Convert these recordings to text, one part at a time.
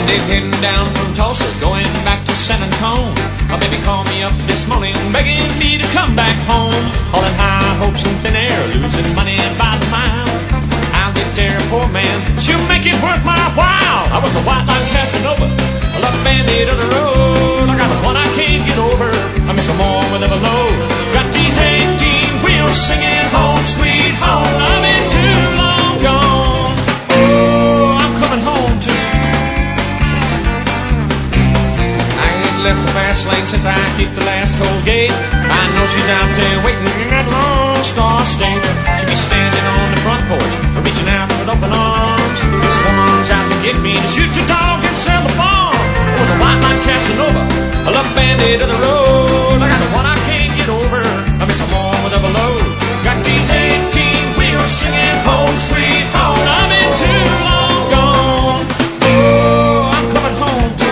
They're heading down from Tulsa, going back to San Antone. My baby called me up this morning, begging me to come back home. All in high hopes and thin air, losing money by the mile. I'll get there, poor man, she'll make it worth my while. I was a white like Casanova, a love bandit of the road. I got one I can't get over, I miss her more with ever low. Got these 18 wheels singing home sweet home. I've been too long gone, oh, I'm coming home too. Left the fast lane since I hit the last toll gate. I know she's out there waiting in that Lone Star State. She'll be standing on the front porch, reaching out with open arms. This woman's out to get me, to shoot the dog and sell the farm. I was a white like Casanova, a love bandit of the road. I got the one I can't get over, I miss her more with a load. Got these 18 wheels singing home sweet home. I've been too long gone, oh, I'm coming home too.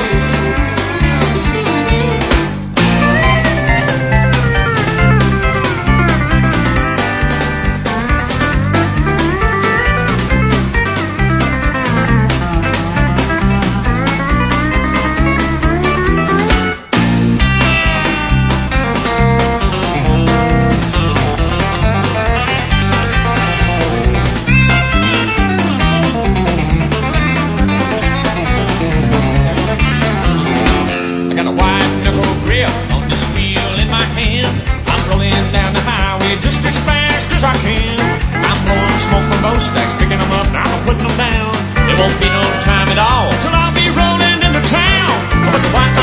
Just as fast as I can. I'm blowing smoke from both stacks, picking them up, now I'm putting them down. There won't be no time at all till I'll be rolling into town. I was a white